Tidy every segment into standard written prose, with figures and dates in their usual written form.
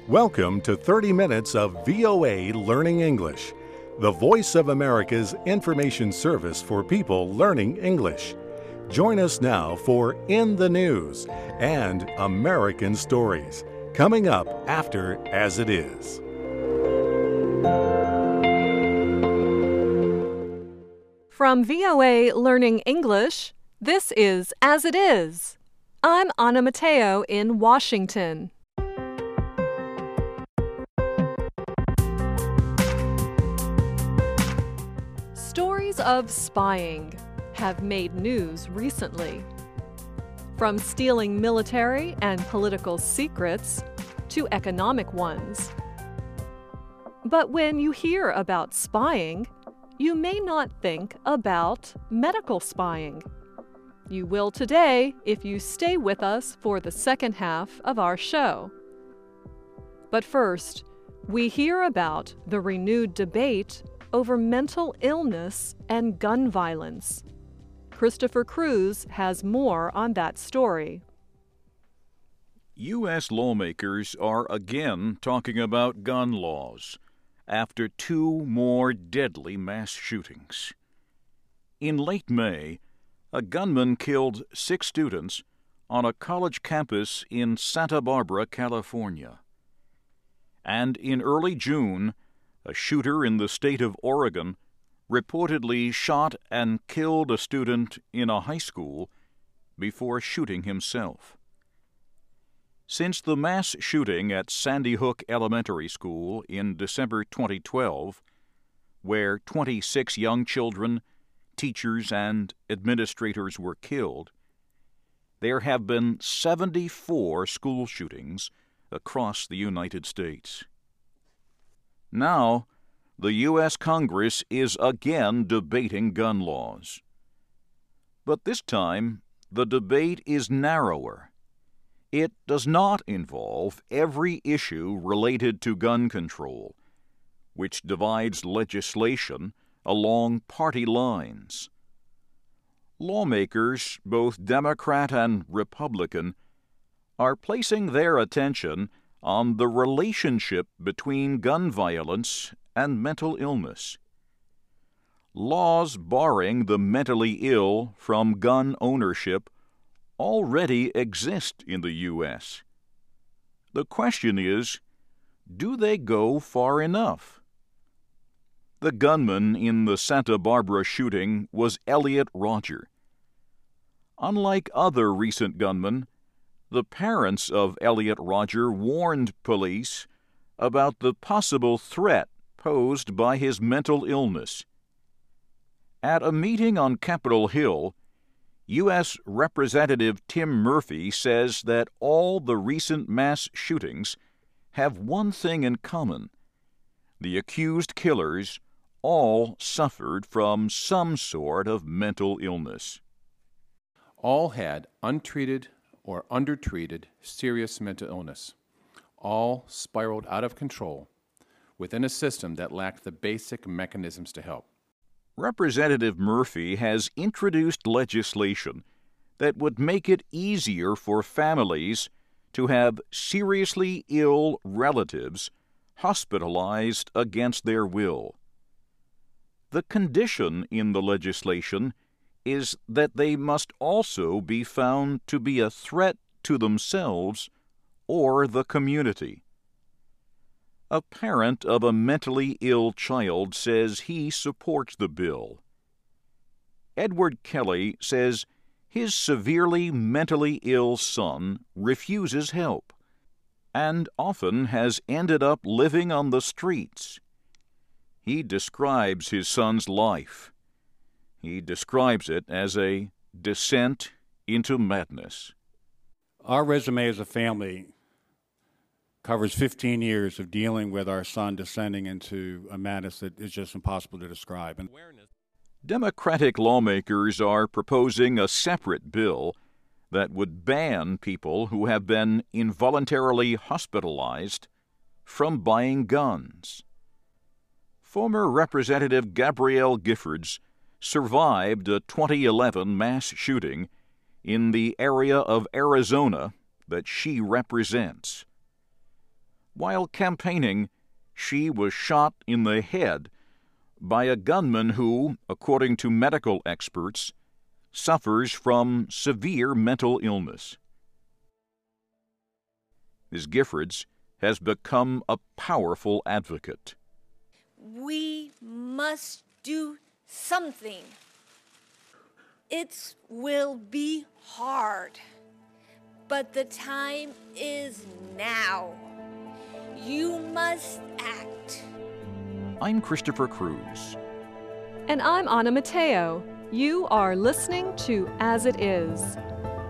Welcome to 30 minutes of VOA Learning English, the voice of America's information service for people learning English. Join us now for In the News and American Stories, coming up after As It Is. From VOA Learning English, this is As It Is. I'm Anna Mateo in Washington. Stories of spying have made news recently. From stealing military and political secrets to economic ones. But when you hear about spying, you may not think about medical spying. You will today if you stay with us for the second half of our show. But first, we hear about the renewed debate over mental illness and gun violence. Christopher Cruz has more on that story. U.S. lawmakers are again talking about gun laws after two more deadly mass shootings. In late May, a gunman killed 6 students on a college campus in Santa Barbara, California. And in early June, a shooter in the state of Oregon reportedly shot and killed a student in a high school before shooting himself. Since the mass shooting at Sandy Hook Elementary School in December 2012, where 26 young children, teachers, and administrators were killed, there have been 74 school shootings across the United States. Now, the U.S. Congress is again debating gun laws. But this time, the debate is narrower. It does not involve every issue related to gun control, which divides legislation along party lines. Lawmakers, both Democrat and Republican, are placing their attention on the relationship between gun violence and mental illness. Laws barring the mentally ill from gun ownership already exist in the U.S. The question is, do they go far enough? The gunman in the Santa Barbara shooting was Elliot Rodger. Unlike other recent gunmen, the parents of Elliot Rodger warned police about the possible threat posed by his mental illness. At a meeting on Capitol Hill, U.S. Representative Tim Murphy says that all the recent mass shootings have one thing in common. The accused killers all suffered from some sort of mental illness. All had untreated or undertreated serious mental illness. All spiraled out of control within a system that lacked the basic mechanisms to help. Representative Murphy has introduced legislation that would make it easier for families to have seriously ill relatives hospitalized against their will. The condition in the legislation is that they must also be found to be a threat to themselves or the community. A parent of a mentally ill child says he supports the bill. Edward Kelly says his severely mentally ill son refuses help and often has ended up living on the streets. He describes his son's life. He describes it as a descent into madness. Our resume as a family covers 15 years of dealing with our son descending into a madness that is just impossible to describe. Democratic lawmakers are proposing a separate bill that would ban people who have been involuntarily hospitalized from buying guns. Former Representative Gabrielle Giffords survived a 2011 mass shooting in the area of Arizona that she represents. While campaigning, she was shot in the head by a gunman who, according to medical experts, suffers from severe mental illness. Ms. Giffords has become a powerful advocate. We must do something. It will be hard, but the time is now. You must act. I'm Christopher Cruz. And I'm Anna Mateo. You are listening to As It Is.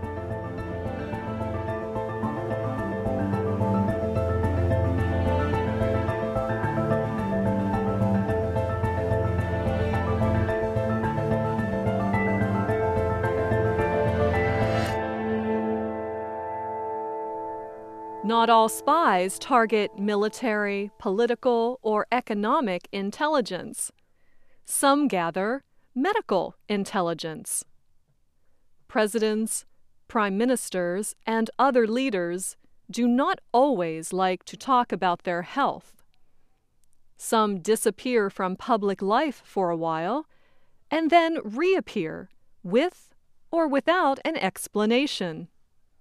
Not all spies target military, political, or economic intelligence. Some gather medical intelligence. Presidents, prime ministers, and other leaders do not always like to talk about their health. Some disappear from public life for a while and then reappear with or without an explanation.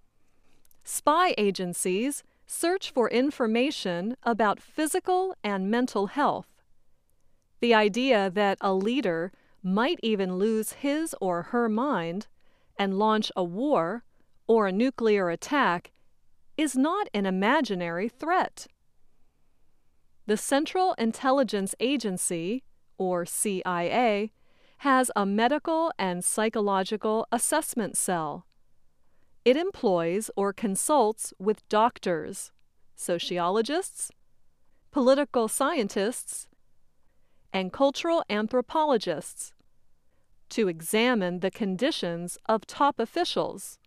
Spy agencies search for information about physical and mental health. The idea that a leader might even lose his or her mind and launch a war or a nuclear attack is not an imaginary threat. The Central Intelligence Agency, or CIA, has a medical and psychological assessment cell. It employs or consults with doctors, sociologists, political scientists, and cultural anthropologists to examine the conditions of top officials.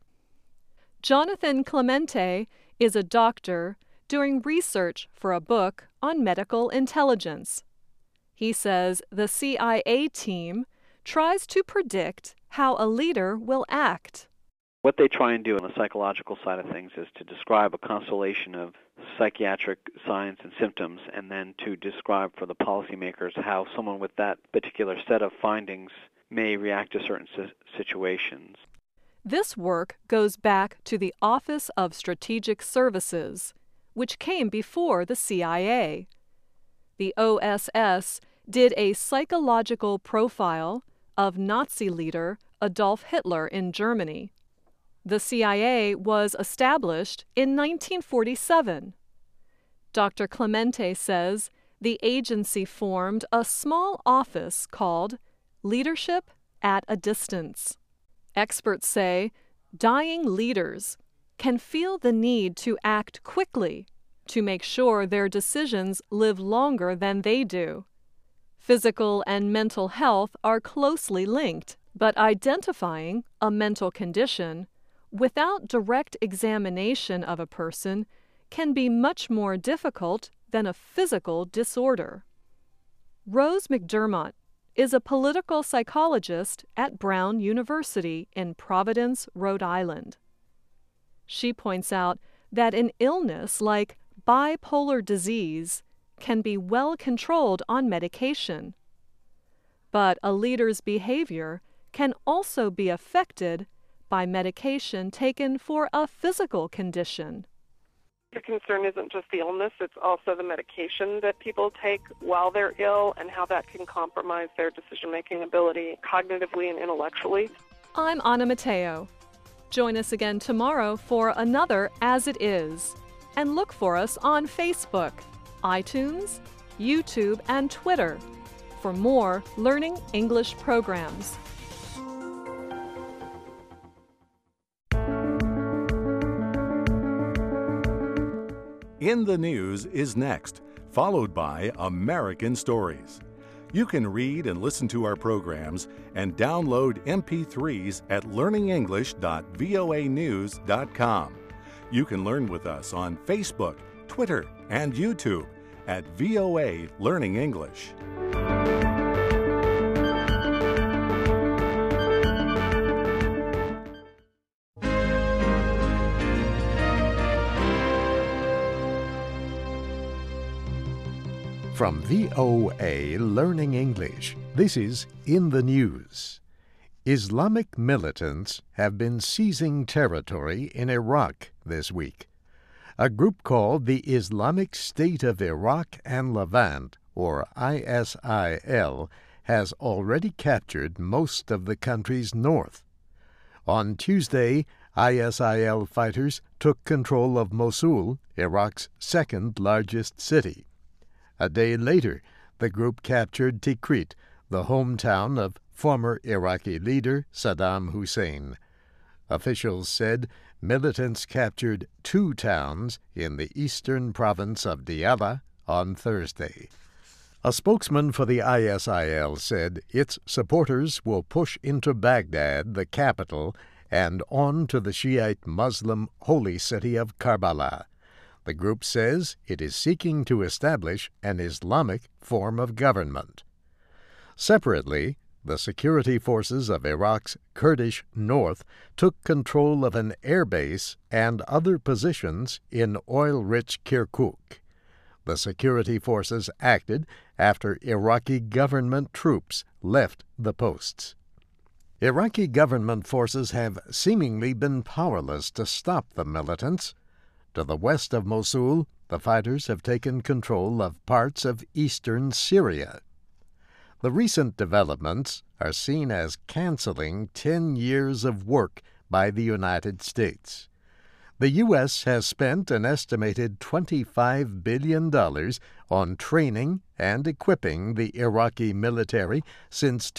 Jonathan Clemente is a doctor doing research for a book on medical intelligence. He says the CIA team tries to predict how a leader will act. What they try and do on the psychological side of things is to describe a constellation of psychiatric signs and symptoms, and then to describe for the policymakers how someone with that particular set of findings may react to certain situations. This work goes back to the Office of Strategic Services, which came before the CIA. The OSS did a psychological profile of Nazi leader Adolf Hitler in Germany. The CIA was established in 1947. Dr. Clemente says the agency formed a small office called Leadership at a Distance. Experts say dying leaders can feel the need to act quickly to make sure their decisions live longer than they do. Physical and mental health are closely linked, but identifying a mental condition without direct examination of a person can be much more difficult than a physical disorder. Rose McDermott is a political psychologist at Brown University in Providence, Rhode Island. She points out that an illness like bipolar disease can be well controlled on medication. But a leader's behavior can also be affected by medication taken for a physical condition. The concern isn't just the illness, it's also the medication that people take while they're ill and how that can compromise their decision-making ability cognitively and intellectually. I'm Anna Mateo. Join us again tomorrow for another As It Is, and look for us on Facebook, iTunes, YouTube, and Twitter for more Learning English programs. In the News is next, followed by American Stories. You can read and listen to our programs and download MP3s at learningenglish.voanews.com. You can learn with us on Facebook, Twitter, and YouTube at VOA Learning English. From VOA Learning English, this is In the News. Islamic militants have been seizing territory in Iraq this week. A group called the Islamic State of Iraq and Levant, or ISIL, has already captured most of the country's north. On Tuesday, ISIL fighters took control of Mosul, Iraq's second-largest city. A day later, the group captured Tikrit, the hometown of former Iraqi leader Saddam Hussein. Officials said militants captured 2 towns in the eastern province of Diyala on Thursday. A spokesman for the ISIL said its supporters will push into Baghdad, the capital, and on to the Shiite Muslim holy city of Karbala. The group says it is seeking to establish an Islamic form of government. Separately, the security forces of Iraq's Kurdish north took control of an airbase and other positions in oil-rich Kirkuk. The security forces acted after Iraqi government troops left the posts. Iraqi government forces have seemingly been powerless to stop the militants. To the west of Mosul, the fighters have taken control of parts of eastern Syria. The recent developments are seen as canceling 10 years of work by the United States. The U.S. has spent an estimated $25 billion on training and equipping the Iraqi military since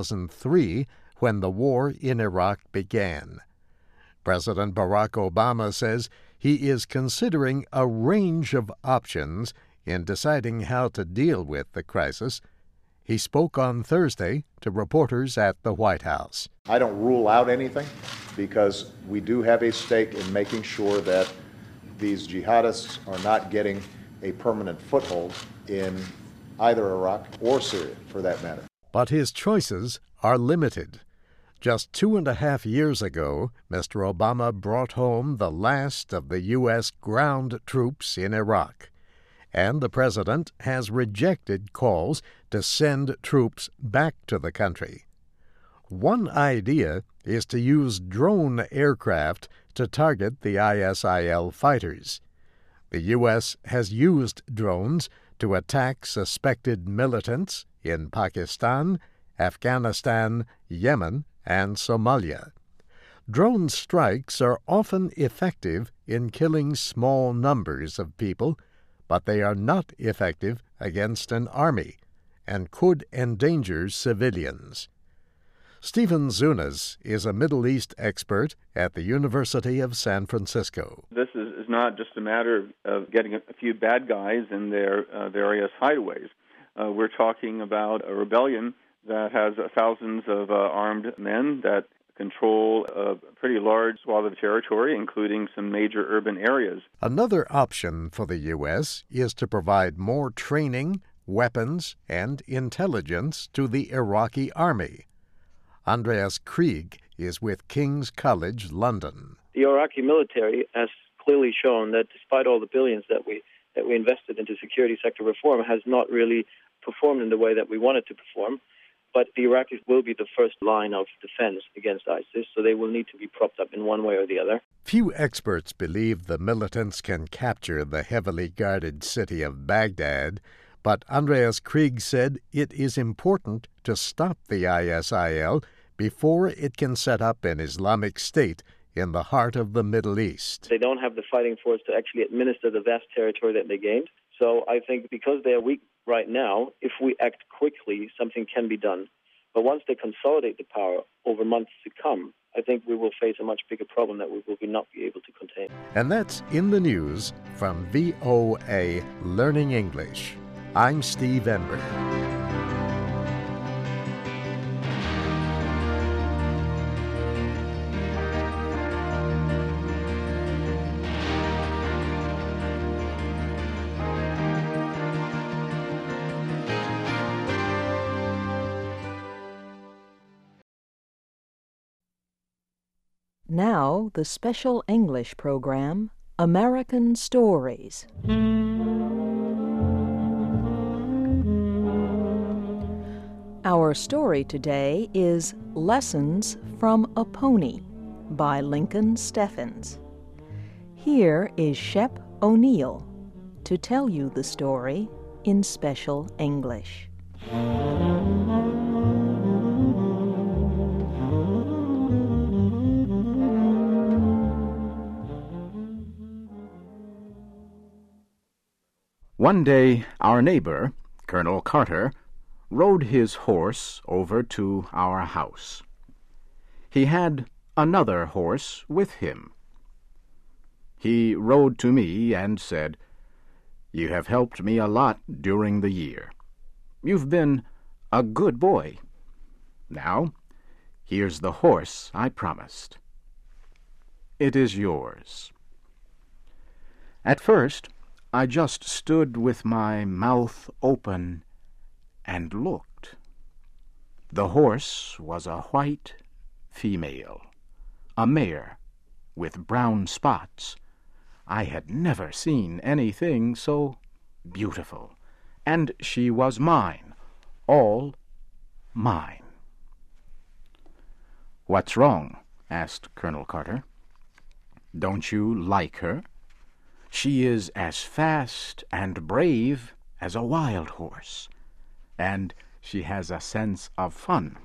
2003, when the war in Iraq began. President Barack Obama says he is considering a range of options in deciding how to deal with the crisis. He spoke on Thursday to reporters at the White House. I don't rule out anything because we do have a stake in making sure that these jihadists are not getting a permanent foothold in either Iraq or Syria, for that matter. But his choices are limited. Just 2.5 years ago, Mr. Obama brought home the last of the U.S. ground troops in Iraq, and the president has rejected calls to send troops back to the country. One idea is to use drone aircraft to target the ISIL fighters. The U.S. has used drones to attack suspected militants in Pakistan, Afghanistan, Yemen, and Somalia. Drone strikes are often effective in killing small numbers of people, but they are not effective against an army and could endanger civilians. Stephen Zunas is a Middle East expert at the University of San Francisco. This is not just a matter of getting a few bad guys in their various hideaways. We're talking about a rebellion that has thousands of armed men that control a pretty large swath of territory, including some major urban areas. Another option for the U.S. is to provide more training, weapons, and intelligence to the Iraqi army. Andreas Krieg is with King's College London. The Iraqi military has clearly shown that despite all the billions that we invested into security sector reform, has not really performed in the way that we want it to perform. But the Iraqis will be the first line of defense against ISIS, so they will need to be propped up in one way or the other. Few experts believe the militants can capture the heavily guarded city of Baghdad, but Andreas Krieg said it is important to stop the ISIL before it can set up an Islamic State in the heart of the Middle East. They don't have the fighting force to actually administer the vast territory that they gained. So I think because they are weak right now, if we act quickly, something can be done. But once they consolidate the power over months to come, I think we will face a much bigger problem that we will not be able to contain. And that's In the News from VOA Learning English. I'm Steve Ember. Now, the special English program, American Stories. Our story today is Lessons from a Pony by Lincoln Steffens. Here is Shep O'Neill to tell you the story in special English. One day, our neighbor, Colonel Carter, rode his horse over to our house. He had another horse with him. He rode to me and said, "You have helped me a lot during the year. You've been a good boy. Now, here's the horse I promised. It is yours." At first, I just stood with my mouth open and looked. The horse was a white female, a mare with brown spots. I had never seen anything so beautiful, and she was mine, all mine. "What's wrong?" asked Colonel Carter. "Don't you like her? She is as fast and brave as a wild horse, and she has a sense of fun."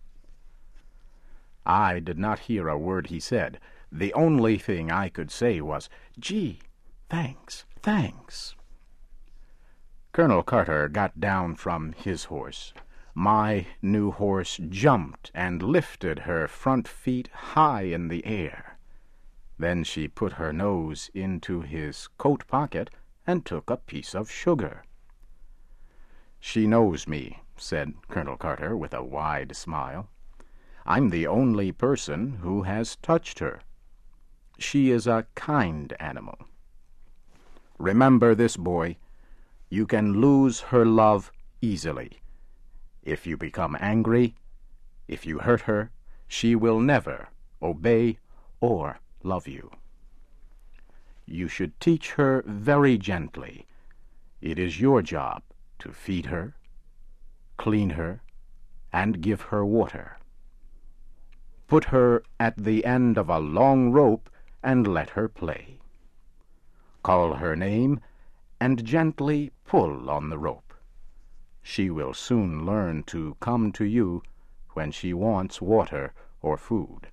I did not hear a word he said. The only thing I could say was, "Gee, thanks, thanks." Colonel Carter got down from his horse. My new horse jumped and lifted her front feet high in the air. Then she put her nose into his coat pocket and took a piece of sugar. "She knows me," said Colonel Carter with a wide smile. "I'm the only person who has touched her. She is a kind animal. Remember this, boy. You can lose her love easily. If you become angry, if you hurt her, she will never obey or love you. You should teach her very gently. It is your job to feed her, clean her, and give her water. Put her at the end of a long rope and let her play. Call her name and gently pull on the rope. She will soon learn to come to you when she wants water or food."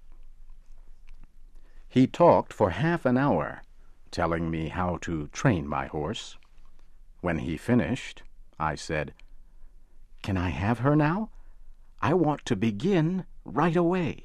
He talked for half an hour, telling me how to train my horse. When he finished, I said, "Can I have her now? I want to begin right away."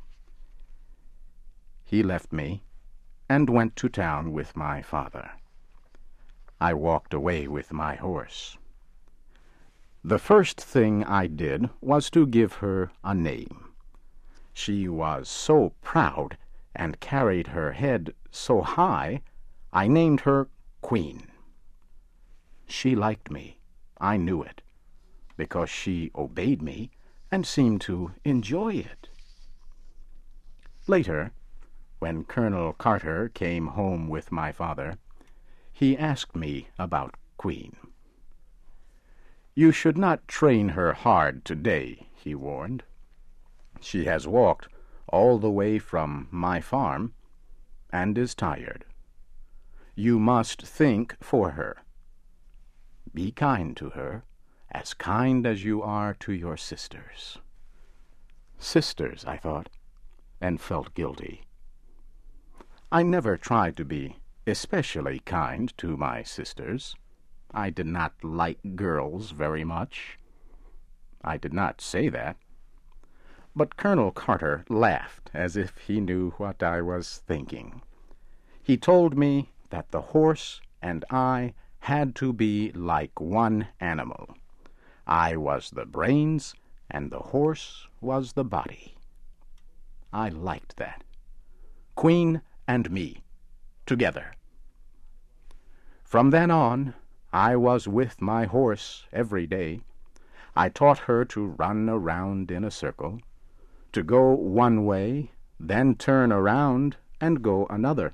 He left me and went to town with my father. I walked away with my horse. The first thing I did was to give her a name. She was so proud and carried her head so high, I named her Queen. She liked me, I knew it, because she obeyed me and seemed to enjoy it. Later, when Colonel Carter came home with my father, he asked me about Queen. "You should not train her hard today," he warned. "She has walked all the way from my farm and is tired. You must think for her. Be kind to her, as kind as you are to your sisters." Sisters, I thought, and felt guilty. I never tried to be especially kind to my sisters. I did not like girls very much. I did not say that. But Colonel Carter laughed as if he knew what I was thinking. He told me that the horse and I had to be like one animal. I was the brains, and the horse was the body. I liked that. Queen and me, together. From then on, I was with my horse every day. I taught her to run around in a circle, to go one way, then turn around and go another.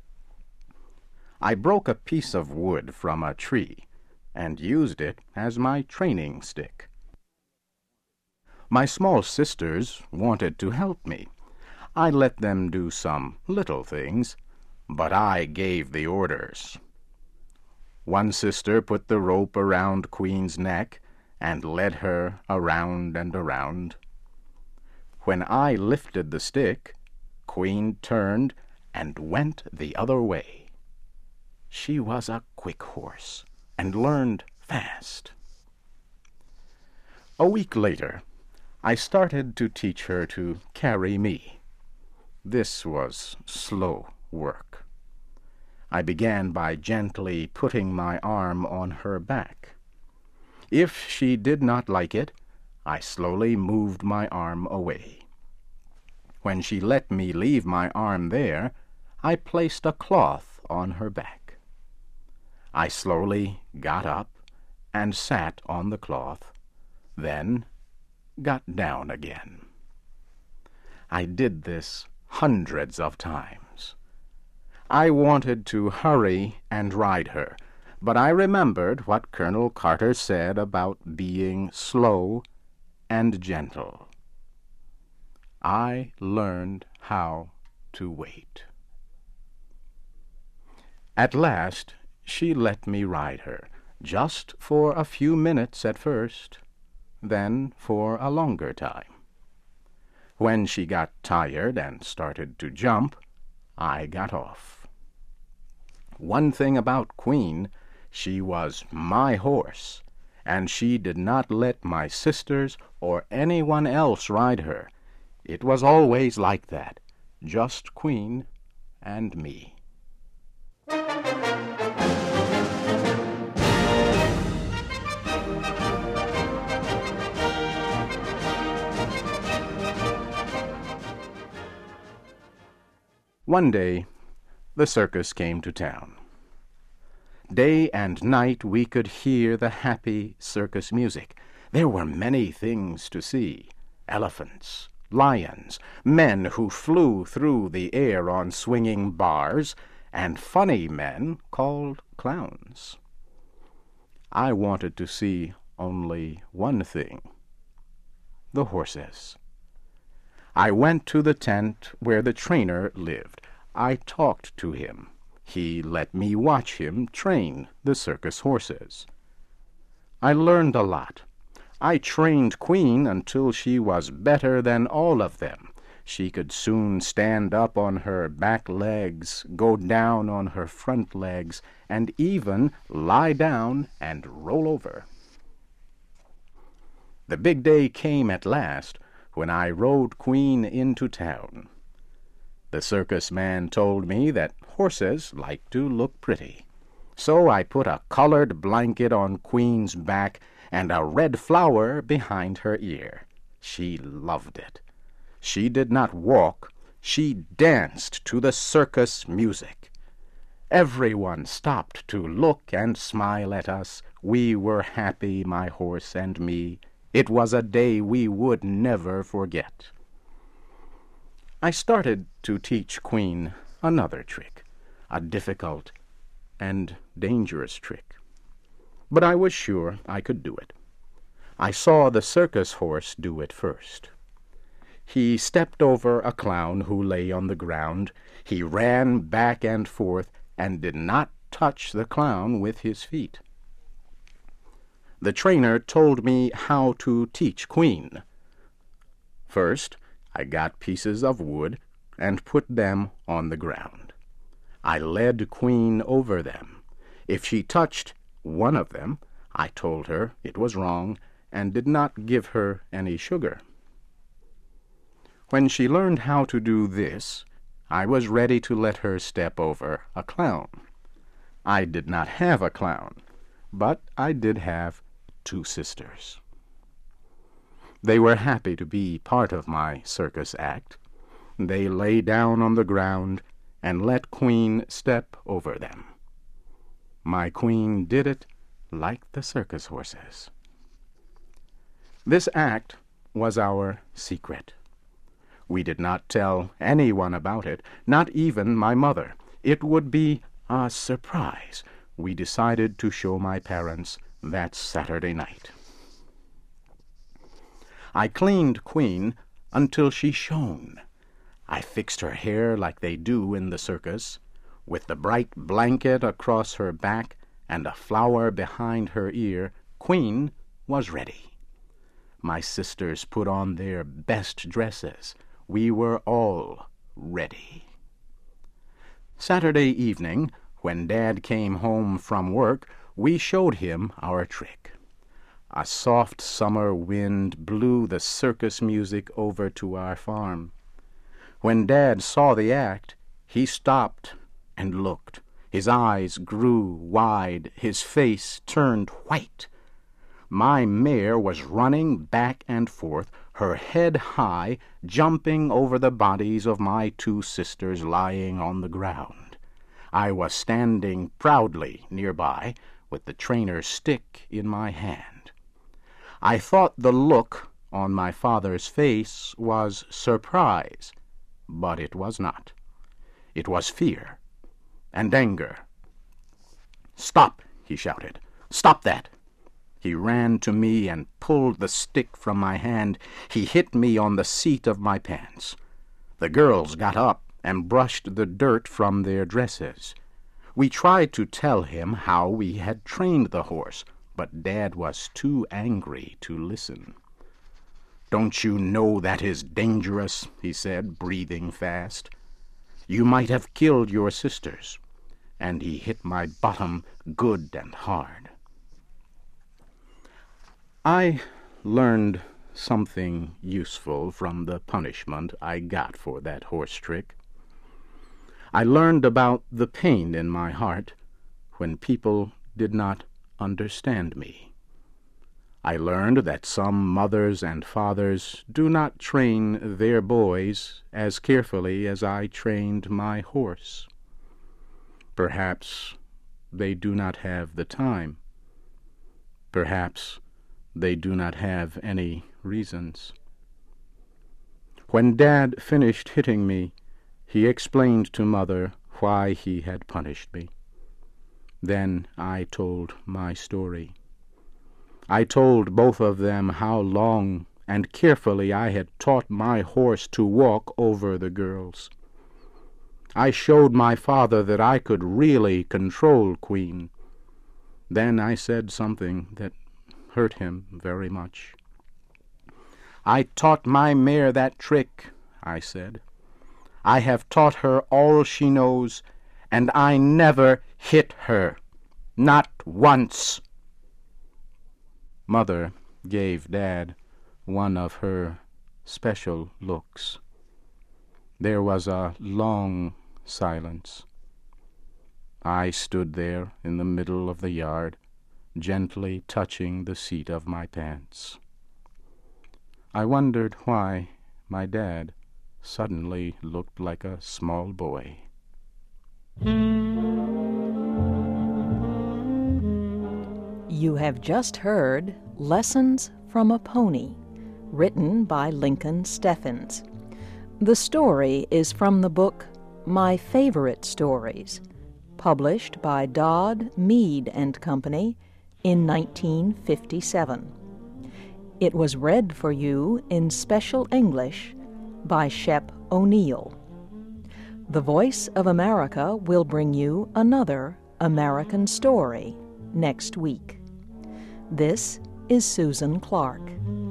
I broke a piece of wood from a tree and used it as my training stick. My small sisters wanted to help me. I let them do some little things, but I gave the orders. One sister put the rope around Queen's neck and led her around and around. When I lifted the stick, Queen turned and went the other way. She was a quick horse and learned fast. A week later, I started to teach her to carry me. This was slow work. I began by gently putting my arm on her back. If she did not like it, I slowly moved my arm away. When she let me leave my arm there, I placed a cloth on her back. I slowly got up and sat on the cloth, then got down again. I did this hundreds of times. I wanted to hurry and ride her, but I remembered what Colonel Carter said about being slow and gentle. I learned how to wait. At last, she let me ride her, just for a few minutes at first, then for a longer time. When she got tired and started to jump, I got off. One thing about Queen, she was my horse, and she did not let my sisters or anyone else ride her. It was always like that, just Queen and me. One day, the circus came to town. Day and night we could hear the happy circus music. There were many things to see: elephants, lions, men who flew through the air on swinging bars, and funny men called clowns. I wanted to see only one thing: the horses. I went to the tent where the trainer lived. I talked to him. He let me watch him train the circus horses. I learned a lot. I trained Queen until she was better than all of them. She could soon stand up on her back legs, go down on her front legs, and even lie down and roll over. The big day came at last when I rode Queen into town. The circus man told me that horses like to look pretty. So I put a colored blanket on Queen's back and a red flower behind her ear. She loved it. She did not walk, she danced to the circus music. Everyone stopped to look and smile at us. We were happy, my horse and me. It was a day we would never forget. I started to teach Queen another trick, a difficult and dangerous trick. But I was sure I could do it. I saw the circus horse do it first. He stepped over a clown who lay on the ground. He ran back and forth and did not touch the clown with his feet. The trainer told me how to teach Queen. First, I got pieces of wood and put them on the ground. I led Queen over them. If she touched one of them, I told her it was wrong and did not give her any sugar. When she learned how to do this, I was ready to let her step over a clown. I did not have a clown, but I did have 2 sisters. They were happy to be part of my circus act. They lay down on the ground and let Queen step over them. My Queen did it like the circus horses. This act was our secret. We did not tell anyone about it, not even my mother. It would be a surprise. We decided to show my parents that Saturday night. I cleaned Queen until she shone. I fixed her hair like they do in the circus, with the bright blanket across her back and a flower behind her ear. Queen was ready. My sisters put on their best dresses. We were all ready. Saturday evening, when Dad came home from work, we showed him our trick. A soft summer wind blew the circus music over to our farm. When Dad saw the act, he stopped and looked. His eyes grew wide, his face turned white. My mare was running back and forth, her head high, jumping over the bodies of my two sisters lying on the ground. I was standing proudly nearby, with the trainer's stick in my hand. I thought the look on my father's face was surprise, but it was not. It was fear and anger. "Stop!" he shouted. "Stop that!" He ran to me and pulled the stick from my hand. He hit me on the seat of my pants. The girls got up and brushed the dirt from their dresses. We tried to tell him how we had trained the horse, but Dad was too angry to listen. "Don't you know that is dangerous?" he said, breathing fast. "You might have killed your sisters." And he hit my bottom good and hard. I learned something useful from the punishment I got for that horse trick. I learned about the pain in my heart when people did not understand me. I learned that some mothers and fathers do not train their boys as carefully as I trained my horse. Perhaps they do not have the time. Perhaps they do not have any reasons. When Dad finished hitting me, he explained to Mother why he had punished me. Then I told my story. I told both of them how long and carefully I had taught my horse to walk over the girls. I showed my father that I could really control Queen. Then I said something that hurt him very much. "I taught my mare that trick," I said. "I have taught her all she knows, and I never hit her. Not once." Mother gave Dad one of her special looks. There was a long silence. I stood there in the middle of the yard, gently touching the seat of my pants. I wondered why my dad suddenly looked like a small boy. You have just heard Lessons from a Pony, written by Lincoln Steffens. The story is from the book My Favorite Stories, published by Dodd, Mead and Company in 1957. It was read for you in special English by Shep O'Neill. The Voice of America will bring you another American story next week. This is Susan Clark.